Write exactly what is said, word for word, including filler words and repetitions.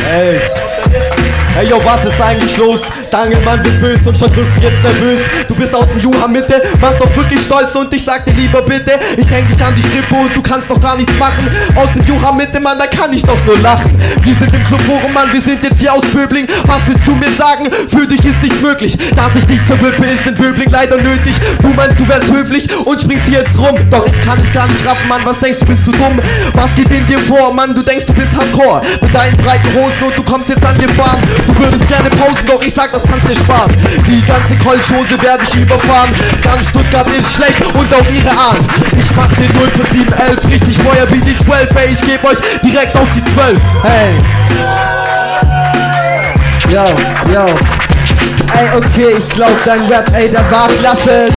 Ey. Ey, yo, was ist eigentlich los? Dangelmann wird böse und schon wirst du jetzt nervös. Du bist aus dem Juha Mitte, mach doch wirklich stolz und ich sag dir lieber bitte, ich häng dich an die Strippe und du kannst doch gar nichts machen. Aus dem Juha Mitte, Mann, da kann ich doch nur lachen. Wir sind im Club Forum, Mann, wir sind jetzt hier aus Böbling. Was willst du mir sagen? Für dich ist nichts möglich. Dass ich dich zerrippe, ist in Böbling leider nötig. Du meinst, du wärst höflich und springst hier jetzt rum. Doch ich kann es gar nicht raffen, Mann, was denkst du, bist du dumm? Was geht in dir vor, Mann, du denkst, du bist Hardcore mit deinen breiten Hosen und du kommst jetzt an dir fahren. Du würdest gerne pausen, doch ich sag, das kannst dir sparen. Die ganze Kolchhose werde ich überfahren. Ganz Stuttgart ist schlecht und auch ihre Art. Ich mach den null fünf sieben elf richtig Feuer wie die zwölf. Ey, ich geb euch direkt auf die zwölf. Hey. Yo, yo. Ey, okay, ich glaub dein Rap, ey, der war klasse.